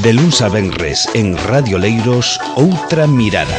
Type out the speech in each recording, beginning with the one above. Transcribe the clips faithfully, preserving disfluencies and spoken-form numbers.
De luns a venres en Radio Leiros, Outra Mirada.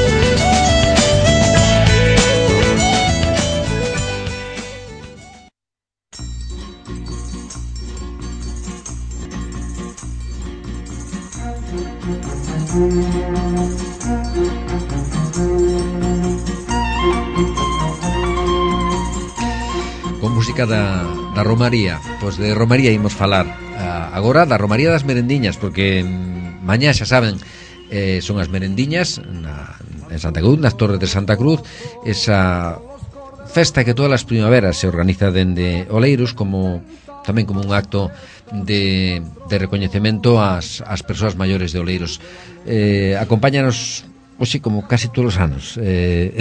Con música da, da Romaría. Pois de Romaría imos falar uh, agora da Romaría das Merendiñas, porque mañá, xa saben, eh, son as merendiñas na, en Santa Cruz, nas Torres de Santa Cruz, esa festa que todas as primaveras se organiza dende Oleiros, como tamén como un acto de, de recoñecemento ás, ás persoas maiores de Oleiros. Eh, acompáñanos hoxe, como casi todos os anos, eh,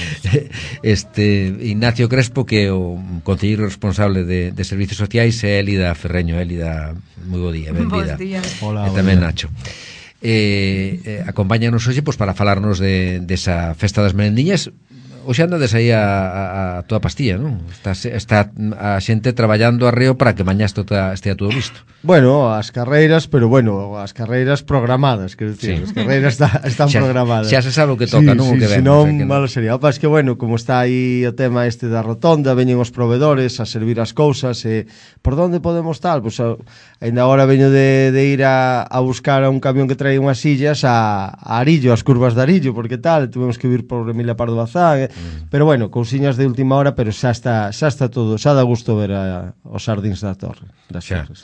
este Ignacio Crespo, que é o concelleiro responsable de, de Servicios Sociais, e Élida Ferreño. Élida, moi bo día, benvida. Bos días. Hola, e tamén Nacho. Eh, eh, acompáñanos hoxe pois, para falarnos de, desa festa das merendiñas. Hoxe andades aí a, a, a toda pastilla, non? Está, está a xente traballando arreo para que mañá estea, estea todo listo. Bueno, as carreiras, pero bueno, as carreiras programadas, quero dicir, sí. As carreiras está, están xa, programadas. Xa se sabe o que toca, sí, non? Sí, O que vemos, si non, que malo sería. O que, bueno, como está aí o tema este da rotonda, veñen os provedores a servir as cousas, e por onde podemos tal? Pois pues, ainda agora veño de, de ir a, a buscar a un camión que trae unhas sillas a, a Arillo, as curvas de Arillo, porque tal, tuvemos que vir por Emilia Pardo Bazán, mm. pero bueno, cousiñas de última hora, pero xa está, xa está todo, xa dá gusto ver a, os xardíns da torre, das xa. torres.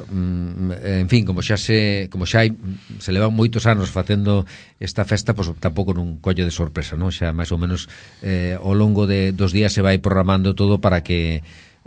En fin, como xa se como xa hai, se levan moitos anos facendo esta festa, pois tampouco nun collo de sorpresa, non? Xa máis ou menos eh, ao longo de dos días se vai programando todo para que,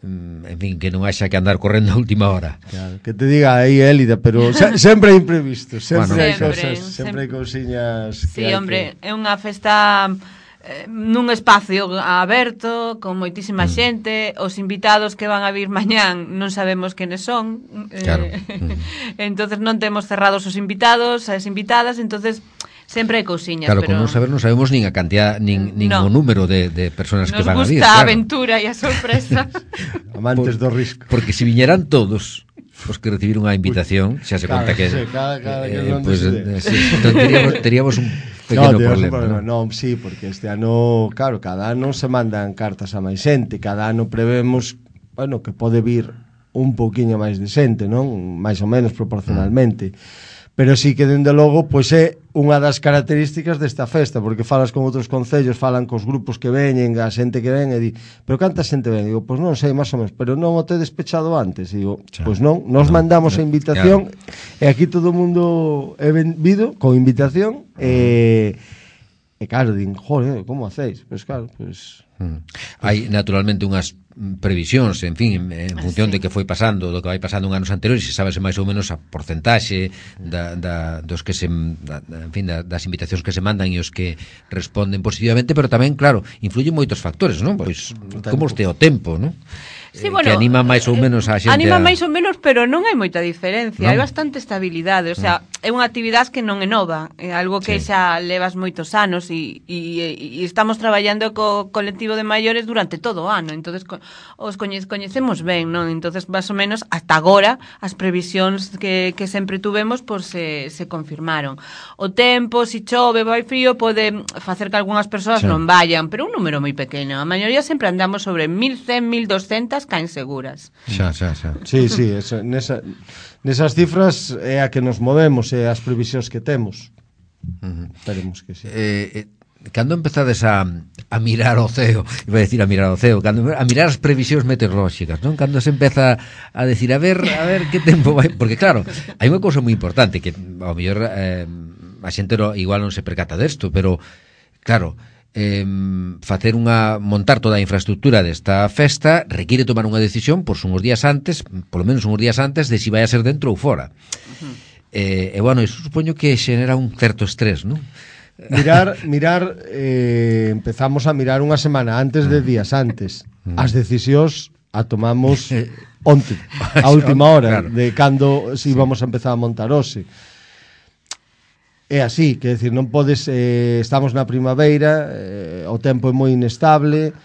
en fin, que non haxa que andar correndo a última hora. Claro, que te diga aí, Élida, pero se, sempre hai imprevistos, sempre bueno, hai sempre, cosas, sempre hai cousiñas. Sí, hombre, que... é unha festa eh, nun espacio aberto, con moitísima mm. xente, os invitados que van a vir mañán non sabemos quenes son, claro. eh, mm. entonces non temos cerrados os invitados, as invitadas, entonces sempre hai cousiñas, claro, pero... como non saber, non sabemos nin a cantidad, nin, nin no. o número de, de personas Nos que van a vir. Nos gusta a claro. aventura e a sorpresa. Amantes Por, do risco. Porque se viñeran todos os que recibiron a invitación, xa se conta claro, que... Sí, cada, cada eh, que non pues, decide. eh, sí, entón teríamos, teríamos un pequeno no, problema, problema ¿no? Non, sí, porque este ano, claro, cada ano se mandan cartas a máis xente, cada ano prevemos, bueno, que pode vir un pouquiño máis de xente, non? Mais ou menos proporcionalmente. Mm. Pero sí que, dende logo, pois é unha das características desta festa, porque falas con outros concellos, falan cos grupos que veñen, a xente que ven, e di, pero canta xente ven? Digo, pois non sei, máis ou menos, pero non o te despechado antes. Digo, pois non, nos no, mandamos no, a invitación, claro. E aquí todo o mundo é benvido, con invitación, e... E claro, din, joder, como hacéis? Pois claro, pois... Mm. Hai naturalmente unhas previsións, en fin, en función sí. de que foi pasando, do que vai pasando en anos anteriores, se sabese máis ou menos a porcentaxe da, da, dos que se, da, en fin, da, das invitacións que se mandan e os que responden positivamente, pero tamén, claro, influyen moitos factores, non? Pois, como este o tempo, non? Sí, eh, bueno, que anima máis ou menos a xente. Anima a... máis ou menos, pero non hai moita diferencia, ¿no? Hai bastante estabilidade, o sea, mm. é unha actividade que non é nova, é algo que sí. xa levas moitos anos e, e, e estamos traballando co colectivo de maiores durante todo o ano, entonces co, os coñe, coñecemos ben, non? Entonces, máis ou menos, hasta agora, as previsións que, que sempre tuvemos, pois se, se confirmaron. O tempo, se chove, vai frío, pode facer que algunhas persoas sí. non vayan, pero un número moi pequeno. A maioría sempre andamos sobre mil cen, mil doscientas caen seguras. Xa, xa, xa. Sí, sí, eso, nesa, nesas cifras é a que nos movemos, é as previsións que temos. Uh-huh. Esperemos que sí. Eh, eh, cando empezades a, a mirar o ceo, iba a decir a mirar o ceo, cando, a mirar as previsións meteorolóxicas, non? Cando se empeza a decir, a ver, a ver que tempo vai, porque claro, hai unha cousa moi importante que ao mellor eh, a xente no, igual non se percata desto, pero claro, eh, facer unha montar toda a infraestructura desta festa requiere tomar unha decisión por uns días antes, polo menos uns días antes de si vai a ser dentro ou fora. Uh-huh. Eh, e bueno, iso supoño que xenera un certo estrés, non? Mirar, mirar eh, empezamos a mirar unha semana antes de días antes. As decisións a tomamos onte, a última hora, claro. De cando si íbamos a empezar a montar hoxe. É así, quer decir, non podes, eh, estamos na primavera, eh, o tempo é moi inestable,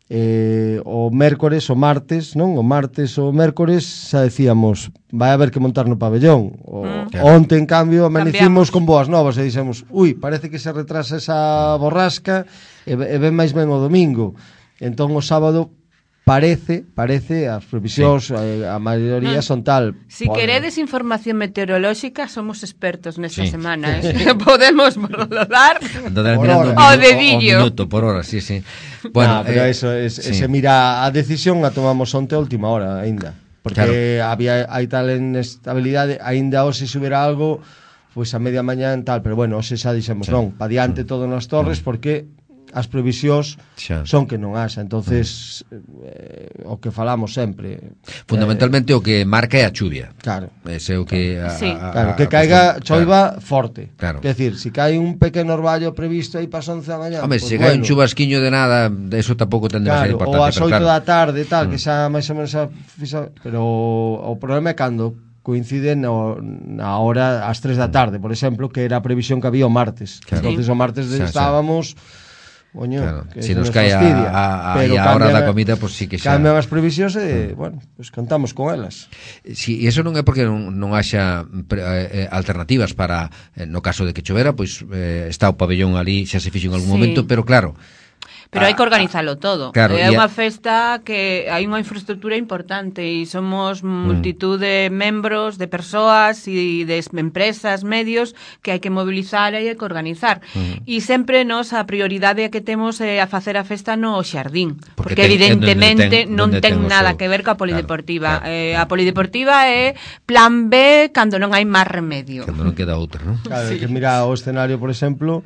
eh, o mércores, o martes, non? O martes ou o mércores xa decíamos, vai haber que montar no pabellón. O, Mm. Claro. Onte, en cambio, amanecimos Cambiamos. con boas novas e dixemos, ui, parece que se retrasa esa borrasca e, e ven máis ben o domingo. Entón, o sábado parece, parece, as previsións, sí. a, a maioría Non. son tal. Si Pode- queredes información meteorolóxica, somos expertos nesta Sí. semana, eh? Podemos dar Andar Por mirando hora. o, O minu- dedillo. o minuto por hora, sí, sí. Bueno, Bueno, pero eh, eso es, sí. se mira a decisión a tomamos onte a última hora aínda, porque claro. había hai tal inestabilidade, aínda hoxe se hubiera algo, pois a media mañán tal, pero bueno, hoxe xa dixemos Sí. non, pa diante todo nas torres porque as previsións Xa. son que non haxa, entonces eh, o que falamos sempre. Fundamentalmente o que marca é a chuvia. Claro. Ese é o que a, Sí. a, a, Claro, que a caiga cuestión. choiva forte. Claro. Quer decir, si cae un pequeno orballo previsto aí para as once da mañá. Home, pues se cae un bueno. chubasquiño de nada, eso tampouco ten demasiada Claro, importancia, ou ás pero oito claro. da tarde tal, Mm. que xa máis ou menos xa, fixa, pero o problema é cando coincide no, na hora ás tres da tarde, por exemplo, que era a previsión que había o martes. Claro. Entonces o martes Xa, xa. estábamos Oño, Claro, que si se nos cae a, fastidia. a, a, Pero e a hora cambian da a- comida, pues sí que xa. Cambian as previsións e, bueno, pues contamos con elas. Si, e iso non é porque non, non haxa pre, eh, alternativas para, eh, no caso de que chovera, pois eh, está o pabellón ali, xa se fixo en algún Sí. momento, pero claro, Pero hai que organizalo todo. Claro, É e a- unha festa que hai unha infraestructura importante e somos multitud de membros, de persoas e de empresas, medios que hai que mobilizar e hai que organizar. E sempre nos a prioridade que temos é a facer a festa no xardín, Porque porque, ten- evidentemente é donde ten- non donde ten ten o nada seu- que ver coa claro, polideportiva. claro, Eh, claro. a polideportiva é plan B cando non hai máis remedio. cando non queda outra, non? Claro, sí. Que mira o escenario, por exemplo,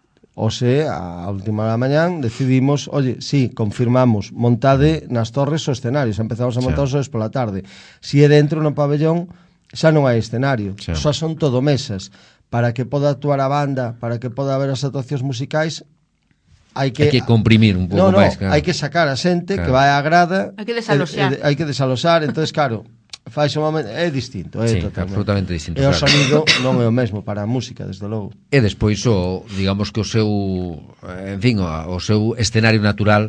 Ose, a última hora da mañán, decidimos, oye, sí, confirmamos, montade nas torres o escenario, xa empezamos a montar os xoves pola tarde. Si é dentro no pabellón, xa non hai escenario, Xa. xa son todo mesas. Para que poda actuar a banda, para que poda haber as actuacións musicais, hai que... Hai que comprimir un pouco no, no, máis, claro. hai que sacar a xente Claro. que vai á grada. Hai que desaloxar. e- e- Hai que desaloxar, entonces claro, fais un momento, é distinto, é Sí, totalmente. absolutamente distinto, E o claro. sonido non é o mesmo para a música, desde logo. E despois o, digamos que o seu, eh, en fin, o, o seu escenario natural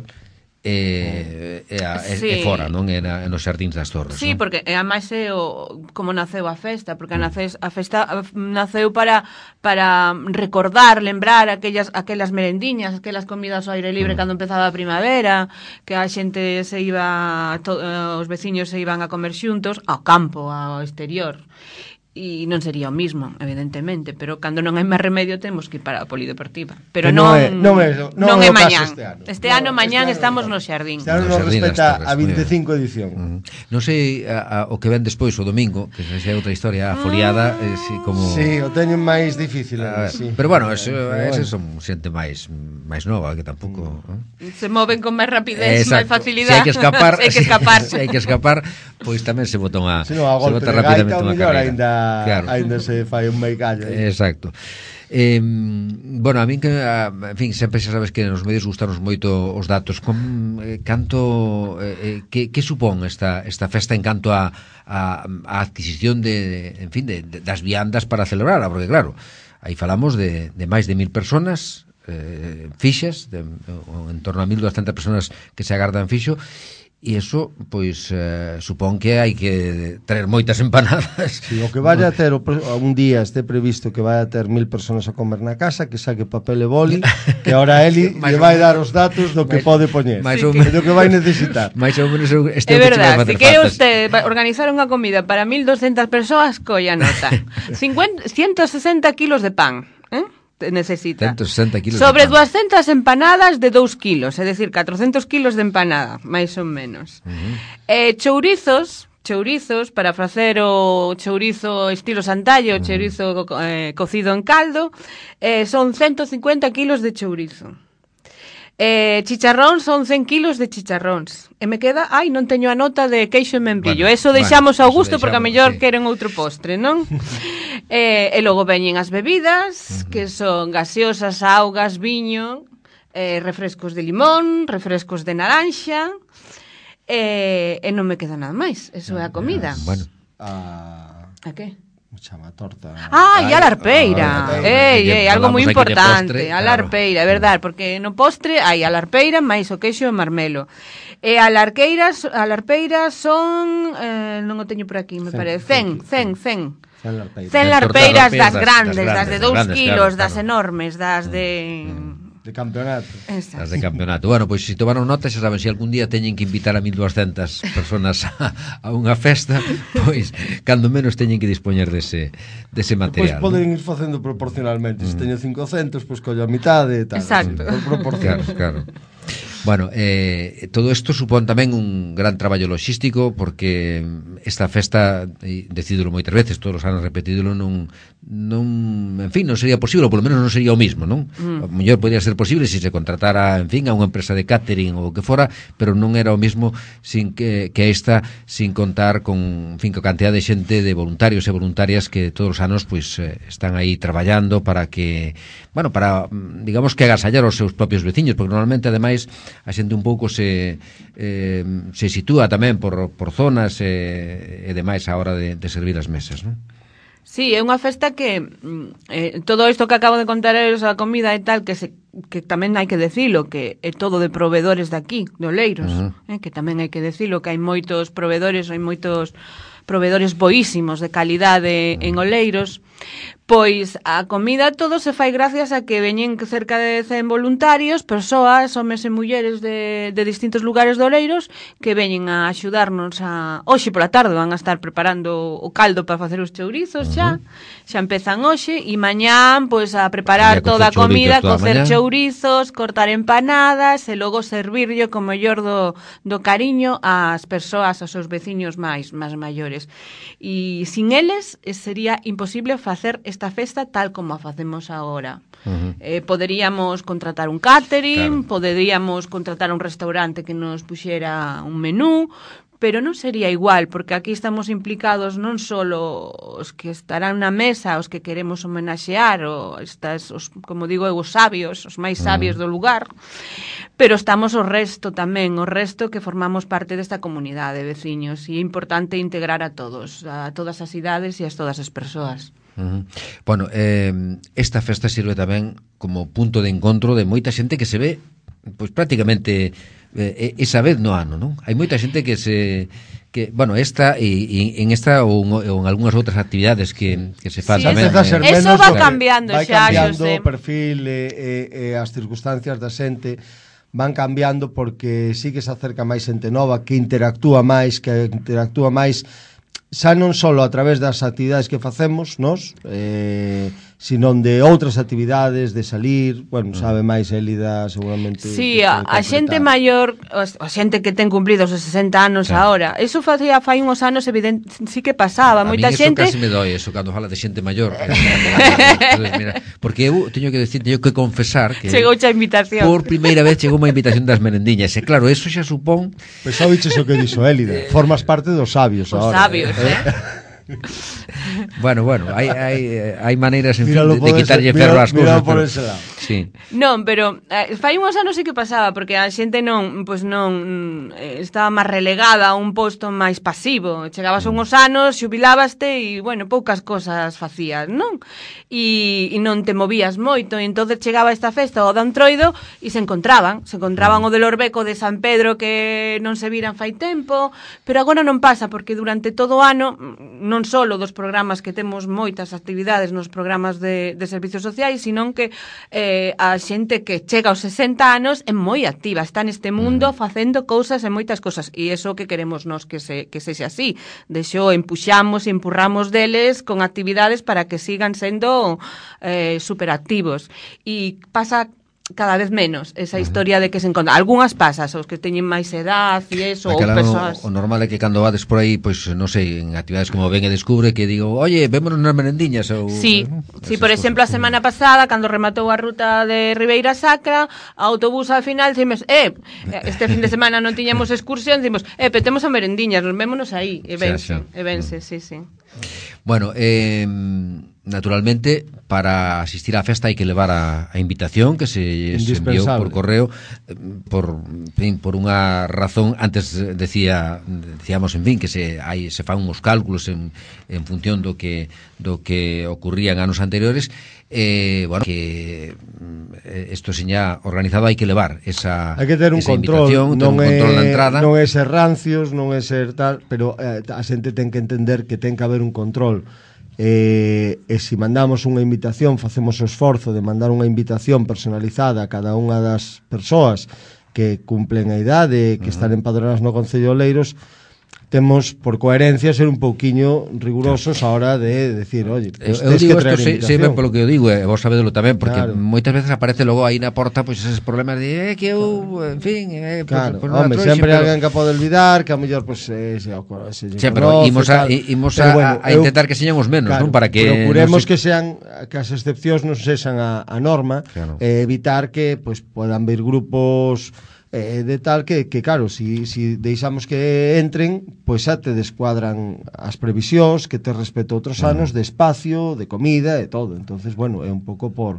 é, é, a, é, Sí. é fora, non? É, na, é nos xardíns das Torres, Sí, non? porque e ademais é o como naceu a festa, porque a, naces, a festa a, naceu para para recordar, lembrar aquellas aquelas merendiñas, aquelas comidas ao aire libre cando empezaba a primavera, que a xente se iba to, eh, os veciños se iban a comer xuntos ao campo, ao exterior. E non sería o mismo, evidentemente, pero cando non hai máis remedio temos que ir para a polideportiva. Pero Que non non é- non é eso, non non é o é caso mañán. este ano. Este No, ano este mañán ano estamos non. no xardín. Este ano No nos Xardín das respeta Torres, a moi ben. veinticinco edición. Uh -huh. Non sei a, a, o que ven despois o domingo, que xa é outra historia, a foliada, eh, si, como... Sí, o teño máis difícil. A eh, ver, sí. Pero bueno, eso, Pero eses bueno. son xente máis máis nova que tampouco, eh? Se moven con máis rapidez, Exacto. máis facilidade. Se hai que escapar, Se hai que escapar. se hai que escapar, pois tamén se botan a Se non, a se golpe bota de rapidamente gaita, o unha mellor carreira. ainda, Claro. ainda se fai un meicallo. aí. Exacto. Eh, bueno, a min que a, en fin, sempre xa sabes que nos medios gustanos moito os datos. Com, eh, canto eh, eh, que, que supón esta esta festa en canto a, a, a adquisición de, en fin, de, de, das viandas para celebrarla, porque claro, aí falamos de, de máis de mil personas eh, fixas, de, o, en torno a mil doscientas personas que se agardan fixo. E iso, pois, eh, supón que hai que traer moitas empanadas. Sí, o que vaya a ter o, pre- un día este previsto que vai a ter mil personas a comer na casa, que saque papel e boli, que ahora Eli lle vai dar os datos do que Mais- pode poñer, máis sí, ou que... menos- do que vai necesitar. Mais ou menos eu- este É é o que che vai verdade, facer se quere falta. usted va- organizar unha comida para mil doscientas persoas, colla nota. cincuenta, ciento sesenta kilos de pan, eh? Te necesita. ciento sesenta kilos Sobre de pan. doscientas empanadas de dous kilos, é dicir, catrocentos kilos de empanada, máis ou menos. Uh-huh. Eh, chourizos, chourizos para facer o chourizo estilo Santallo, o uh-huh. chourizo eh, cocido en caldo, eh, son ciento cincuenta kilos de chourizo. Eh, chicharrón son cen kilos de chicharróns. E me queda, ai, non teño a nota de queixo e membrillo. Bueno, Eso deixamos bueno, ao gusto eso porque a deixamos, mellor sí. queren outro postre, non? eh, e logo veñen as bebidas, uh-huh. que son gaseosas, augas, viño, eh, refrescos de limón, refrescos de naranxa, eh, e non me queda nada máis. Eso é a comida. Bueno, Ah, A que? Chama torta. Ah, e a larpeira. Ah, ei, ei, algo moi importante. Postre, a claro. larpeira, é verdade, porque no postre hai a larpeira máis o queixo e o marmelo. E a larqueira, a larpeira son, eh, non o teño por aquí, me Cen, parece, cen, cen, cen. Cen larpeiras. Cen Das larpeiras tortas das grandes, das das de grandes, dous das grandes, kilos, claro, das claro. enormes, das de... De campeonato. Esas. As de campeonato. Bueno, pois se tomaron nota, xa saben, se algún día teñen que invitar a mil doscientas personas a, a unha festa, pois cando menos teñen que dispoñer dese dese Pois material. poden ir facendo proporcionalmente. Se teño cincocentos, pois collo a mitade e tal. Exacto. Por proporción. Claro, claro. Bueno, eh, todo isto supón tamén un gran traballo logístico porque esta festa, e decídolo moitas veces, todos os anos repetídolo, non, non, en fin, non sería posible, ou polo menos non sería o mismo, non? Mm. O mellor podría ser posible se se contratara, en fin, a unha empresa de catering ou o que fora, pero non era o mismo sin que, que esta, sin contar con, en fin, con cantidad de xente, de voluntarios e voluntarias que todos os anos, pois, eh, están aí traballando para que, bueno, para, digamos que agasallar os seus propios veciños, porque normalmente, ademais, a xente un pouco se eh, se sitúa tamén por, por zonas e, e demais a hora de, de servir as mesas, non? Sí, é unha festa que eh, todo isto que acabo de contar é a comida e tal, que se que tamén hai que decilo, que é todo de proveedores de aquí, de Oleiros, uh -huh. eh, que tamén hai que decilo, que hai moitos proveedores, hai moitos proveedores boísimos de calidade uh -huh. en Oleiros. Pois a comida todo se fai gracias a que veñen cerca de cen voluntarios, persoas, homes e mulleres de, de distintos lugares de Oleiros que veñen a axudarnos a... Hoxe pola tarde van a estar preparando o caldo para facer os chourizos xa, uh -huh. xa empezan hoxe e mañán pois a preparar toda a comida, cocer chourizos, cortar empanadas e logo servirlle co mellor do, do cariño ás persoas, aos seus veciños máis, máis maiores. E sin eles sería imposible facer esta festa tal como a facemos agora. Uh-huh. Eh, poderíamos contratar un catering, claro. Poderíamos contratar un restaurante que nos puxera un menú, pero non sería igual, porque aquí estamos implicados non só os que estarán na mesa, os que queremos homenaxear, o estas, os, como digo eu, os sabios, os máis sabios uh-huh. do lugar, pero estamos o resto tamén, o resto que formamos parte desta comunidade de veciños, e é importante integrar a todos, a todas as idades e a todas as persoas. Uh -huh. Bueno, eh, esta festa sirve tamén como punto de encontro de moita xente que se ve pois prácticamente eh, esa vez no ano, non? Hai moita xente que se que, bueno, esta e, e en esta ou, ou en algunhas outras actividades que, que se fan sí, tamén. Eso, eh, eso va cambiando vai xa, cambiando Xosé. o perfil e, e, e as circunstancias da xente van cambiando porque sí que se acerca máis xente nova, que interactúa máis, que interactúa máis xa non só a través das actividades que facemos nos, eh, sino de outras actividades, de salir, bueno, sabe máis Élida seguramente. Sí, a, a xente maior, a xente que ten cumplido os sesenta anos claro. Ahora, eso facía fai uns anos evidente, sí que pasaba, a moita xente. A mí eso casi me doi, eso cando fala de xente maior. Entonces, mira, porque eu teño que decir, teño que confesar que chegou xa a invitación. Por primeira vez chegou unha invitación das merendiñas, e claro, eso xa supón. Pois xa oíches o que dixo Élida, formas parte dos sabios os ahora. Os sabios, eh? eh? Bueno, bueno, hai hai hai maneiras en fin de, de quitarlle ferro ás cousas. Por ese lado. Sí. Non, pero eh, fai uns anos sí que pasaba porque a xente non, pois non eh, estaba máis relegada a un posto máis pasivo. Chegabas mm. uns anos, xubilabaste e bueno, poucas cosas facías, non? E, e non te movías moito, e entonces chegaba esta festa o da Entroido e se encontraban, se encontraban mm. o del Orbeco de San Pedro que non se viran fai tempo, pero agora non pasa porque durante todo o ano non só dos programas que temos moitas actividades nos programas de, de servicios sociais, sino que eh, a xente que chega aos sesenta anos é moi activa, está neste mundo facendo cousas e moitas cousas, e iso que queremos nós que se que sexa así. De xo empuxamos e empurramos deles con actividades para que sigan sendo eh, superactivos. E pasa cada vez menos esa historia de que se encontra. Algúnas pasas, os que teñen máis edad e eso, ou persoas. O, o normal é que cando vades por aí, pois, non sei, en actividades como Ven e Descubre, que digo, oye, vémonos nas merendiñas. Ou, sí, eh, sí, por exemplo, a semana pasada, cando rematou a ruta de Ribeira Sacra, a autobús al final, dicimos, eh, este fin de semana non tiñamos excursión, dicimos, eh, petemos a merendiñas, nos vémonos aí, e vense, e vense, sí, sí. Bueno, eh... naturalmente, para asistir á festa hai que levar a, a invitación que se, se enviou por correo por, en fin, por unha razón. Antes decía decíamos, en fin, que se hai se fan uns cálculos en, en función do que do que ocurría en anos anteriores. Eh, bueno, que isto seña organizado, hai que levar esa hai que ter un control, non un control é, na entrada. Non é ser rancios, non é ser tal, pero eh, a xente ten que entender que ten que haber un control. E, e se mandamos unha invitación, facemos o esforzo de mandar unha invitación personalizada a cada unha das persoas que cumplen a idade, que uh-huh. están empadronadas no Concello de Oleiros, temos, por coherencia, ser un pouquiño rigurosos a hora de decir, oye, pues, eu, eu digo que isto se, se ben polo que eu digo, e vos sabedelo tamén, porque claro. moitas veces aparece logo aí na porta pois pues, eses problemas de eh, que eu, en fin, eh, claro, pues, pues, home, trouxe, sempre pero... alguén que pode olvidar, que a mellor pues, eh, se, se, se sí, pero imos a, imos a, bueno, a intentar eu, que señan os menos, claro, non? Para que procuremos no se... que sean, que as excepcións non sexan a, a norma, claro. eh, evitar que pues, podan vir grupos eh, de tal que, que claro, si, si deixamos que entren, pois xa te descuadran as previsións, que te respeto outros anos de espacio, de comida e todo. Entonces, bueno, é un pouco por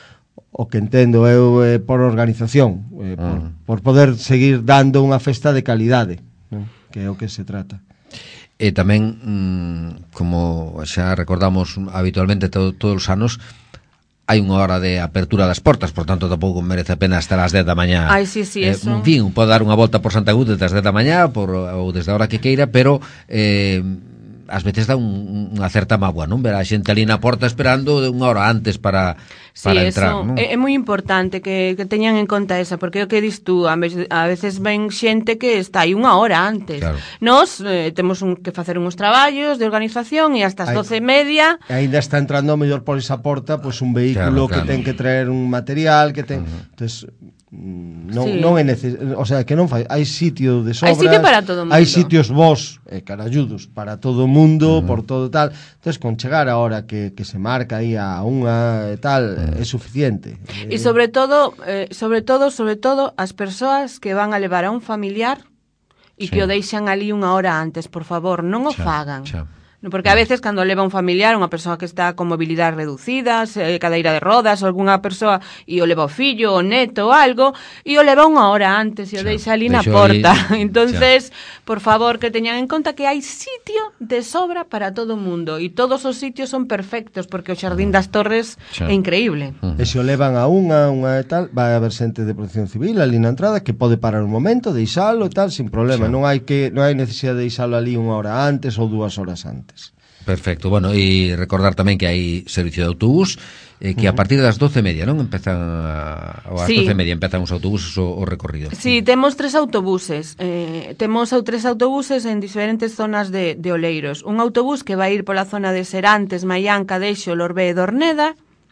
o que entendo eu eh, por organización, eh, por, uh. por poder seguir dando unha festa de calidade, ¿no? Que é o que se trata. E tamén, mmm, como xa recordamos habitualmente todo, todos os anos, hai unha hora de apertura das portas, por tanto tampouco merece a pena estar ás dez da mañá. Ai, sí, sí, eh, eso. En fin, pode dar unha volta por Santa Cruz desde as dez da mañá por, ou desde a hora que queira, pero eh, ás veces dá un, unha certa mágoa, non? Ver a xente ali na porta esperando unha hora antes para, sí, para entrar, eso, non? É, é moi importante que, que teñan en conta esa, porque o que dis tú, a veces, a veces ven xente que está aí unha hora antes. Claro. Nos eh, temos un, que facer uns traballos de organización e hasta as doce e media. E ainda está entrando o mellor por esa porta pues, un vehículo claro, claro. que ten que traer un material, que ten... Uh-huh. Entonces, non, sí. non é neces... o sea, que non fai, hai sitio de sobras, hai sitio para todo o mundo, hai sitios vos e caralludos para todo o mundo, uh-huh. por todo tal. Entonces, con chegar a hora que, que se marca aí a unha e tal, uh-huh. é suficiente. E sobre todo, eh, sobre todo, sobre todo as persoas que van a levar a un familiar e sí. que o deixan ali unha hora antes, por favor, non o xa, fagan. Xa. Porque a veces cando leva un familiar, unha persoa que está con mobilidade reducida, eh, cadeira de rodas, ou algunha persoa, e o leva o fillo, o neto, ou algo, e o leva unha hora antes, e o deixa ali na porta. Ali, entonces, xa. Por favor, que teñan en conta que hai sitio de sobra para todo o mundo, e todos os sitios son perfectos, porque o Xardín das Torres xa. É increíble. Uh-huh. E se o levan a unha, unha e tal, vai haber xente de Protección Civil ali na entrada, que pode parar un momento, deixalo e tal, sin problema. Xa. Non hai que non hai necesidade de deixalo ali unha hora antes ou dúas horas antes. Perfecto, bueno, e recordar tamén que hai servicio de autobús eh, que uh-huh. a partir das doce e media, non? Empezan a, ou ás sí. doce e media empezan os autobuses o, o recorrido. Sí, temos tres autobuses eh, temos tres autobuses en diferentes zonas de, de Oleiros. Un autobús que vai ir pola zona de Serantes, Maián, Cadexo, Lorbé e Dorneda.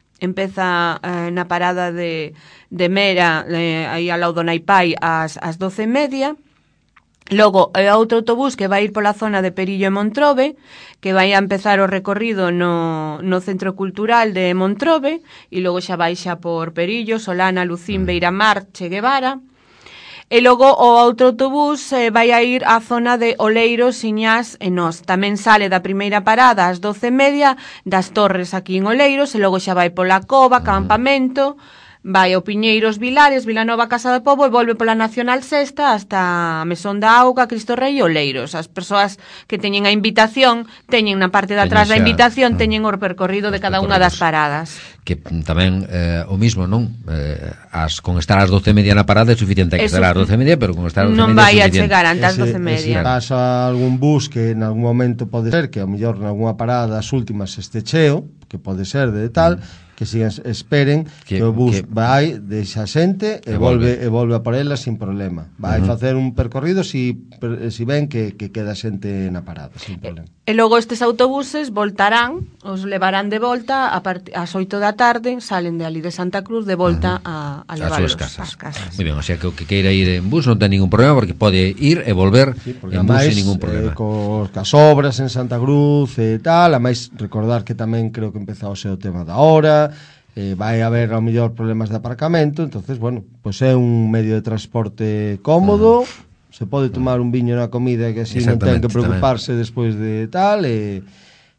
Empeza eh, na parada de, de Mera eh, aí ao lado do Naipai ás, ás doce e media. Logo, é outro autobús que vai ir pola zona de Perillo e Montrobe, que vai a empezar o recorrido no, no Centro Cultural de Montrobe, e logo xa baixa por Perillo, Solana, Lucín, Beiramar, Che Guevara. E logo o outro autobús eh, vai a ir á zona de Oleiros, Iñás e Nós. Tamén sale da primeira parada ás doce e media das Torres aquí en Oleiros, e logo xa vai pola Cova, Campamento... vai ao Piñeiros, Vilares, Vilanova, Casa de Pobo e volve pola Nacional Sexta hasta Mesón da Auga, Cristo Rei e Oleiros. As persoas que teñen a invitación teñen na parte de atrás da invitación teñen o percorrido de cada unha das paradas. Que tamén eh, o mismo, non? Eh, as, con estar ás doce e media na parada é suficiente, que estar ás doce e media, pero con estar ás doce e media non vai a chegar antes ás doce e media. Se pasa algún bus que en algún momento pode ser que ao mellor nalgúna parada das últimas este cheo, que pode ser de tal, mm. que sigan, esperen que, que o bus que, vai, deixa xente e volve, volve e volve a por ela sin problema. Vai uh-huh. facer un percorrido si, si ven que, que queda xente na parada, sin problema. E logo estes autobuses voltarán, os levarán de volta a part- ás oito da tarde, salen de ali de Santa Cruz de volta uh-huh. a, a levarlos ás casas. Moi ben, o sea que o que queira ir en bus non ten ningún problema, porque pode ir e volver sí, en bus sin ningún problema. Eh, cos, cas obras en Santa Cruz e tal, a máis recordar que tamén creo que empezou o seu tema da hora, eh, vai haber ao mellor problemas de aparcamento, entonces, bueno, pois pues é un medio de transporte cómodo, uh-huh. se pode tomar un viño na comida que así non ten que preocuparse tamén. Despois de tal, e,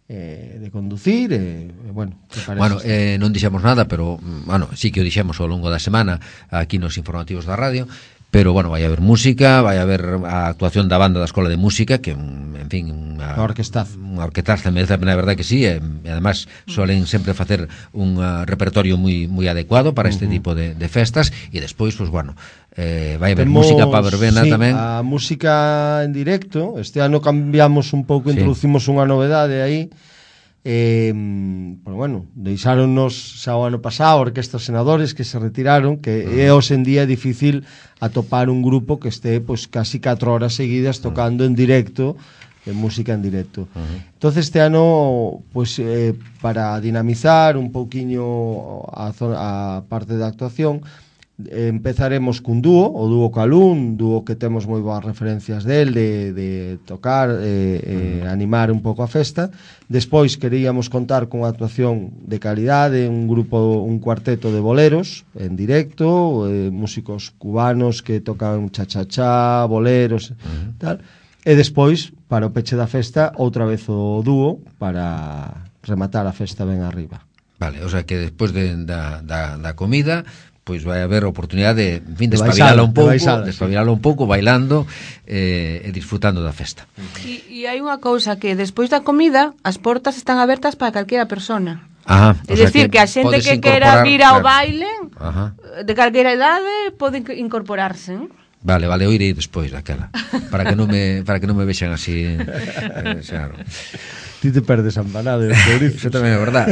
eh, de conducir e, eh, bueno, bueno eh, non dixemos nada, pero bueno, sí que o dixemos ao longo da semana aquí nos informativos da radio. Pero, bueno, vai haber música, vai haber a actuación da banda da Escola de Música, que, en fin, unha orquestaz. Unha orquestaz, merece a pena, a verdade que sí, e, e además solen sempre facer un uh, repertorio moi moi adecuado para este uh -huh. tipo de, de festas, e despois, pues, bueno, eh, vai haber Temos, música para verbena sí, tamén. A música en directo, este ano cambiamos un pouco, sí. Introducimos unha novedade aí. Eh, pero bueno, deixáronnos xa o ano pasado orquestas senadores que se retiraron, que uh -huh. é hoxe en día difícil atopar un grupo que este pues casi catro horas seguidas tocando uh -huh. en directo, en música en directo. Uh -huh. Entonces este ano pues eh, para dinamizar un pouquiño a, zona, a parte da actuación, eh, empezaremos cun dúo, o dúo Calún, dúo que temos moi boas referencias del, de, de tocar, eh, eh, animar un pouco a festa. Despois queríamos contar con unha actuación de calidade, un grupo, un cuarteto de boleros en directo, eh, músicos cubanos que tocan cha-cha-cha, boleros, uh -huh. tal. E despois, para o peche da festa, outra vez o dúo para rematar a festa ben arriba. Vale, o sea que despois de, da, da, da comida, pois vai haber oportunidade de, en fin, de espabilala un pouco, de espabilala un pouco, bailando eh, e disfrutando da festa. E, e hai unha cousa que despois da comida as portas están abertas para calquera persona. Ajá, é dicir, que, que a xente que quera vir ao claro. baile, ajá. de calquera idade, pode incorporarse. ¿eh? Vale, vale, eu irei despois daquela, para que non me para que non me vexan así, eh, claro. Ti te perdes a empanada, eso tamén é verdade.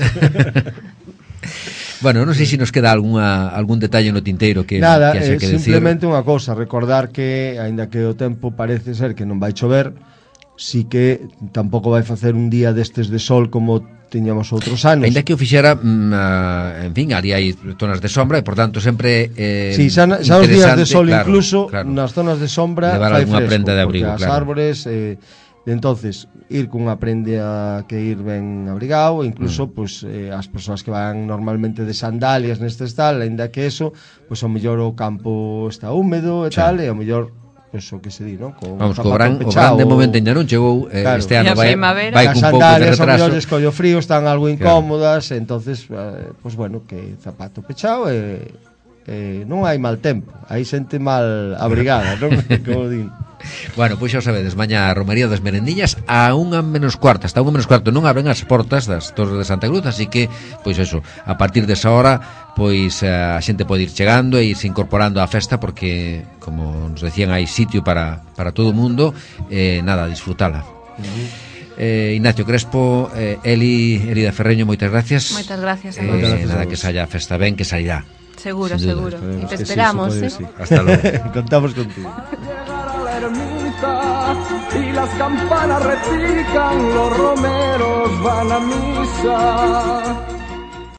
Bueno, non sei se nos queda alguna, algún detalle no tinteiro que, Nada, que haxa que eh, decir. Simplemente unha cousa, recordar que, aínda que o tempo parece ser que non vai chover, sí que tampouco vai facer un día destes de sol como tiñamos outros anos. Aínda que o fixera, mm, en fin, ali hai zonas de sombra e, por tanto, sempre eh, sí, xa, xa os días de sol, claro, incluso, claro, nas zonas de sombra levar fai alguna fresco, prenda de abrigo, porque claro. As árbores... Eh, entonces ir cunha prenda que ir ben abrigado, incluso mm. pues, eh, as persoas que van normalmente de sandalias nestes tal, aínda que eso, pues ao mellor o campo está húmedo e sí. tal, e ao mellor pues, o que se di, ¿no? Con vamos, co gran, o gran de momento ainda non chegou, eh, claro. Este ano vai, vai cun pouco de retraso. As sandalias, collo frío, están algo incómodas, claro. Entonces, eh, pues bueno, que zapato pechado e eh, non hai mal tempo, hai xente mal abrigada, non? Como din. Bueno, pois xa sabedes, mañá a Romería das Merendiñas a unha menos cuarta, hasta unha menos cuarto non abren as portas das Torres de Santa Cruz, así que, pois eso, a partir desa hora, pois a xente pode ir chegando e irse incorporando á festa, porque, como nos decían, hai sitio para, para todo o mundo, eh, nada, disfrutala. Uh-huh. Eh, Ignacio Crespo, eh, Eli, Eli da Ferreño, moitas gracias. Moitas gracias. Eh, gracias nada, que saia a festa ben, que sairá. Seguro, seguro. Y te esperamos, sí, ¿eh? Sí. Hasta luego. Contamos contigo. Y las campanas repican, los romeros van a misa.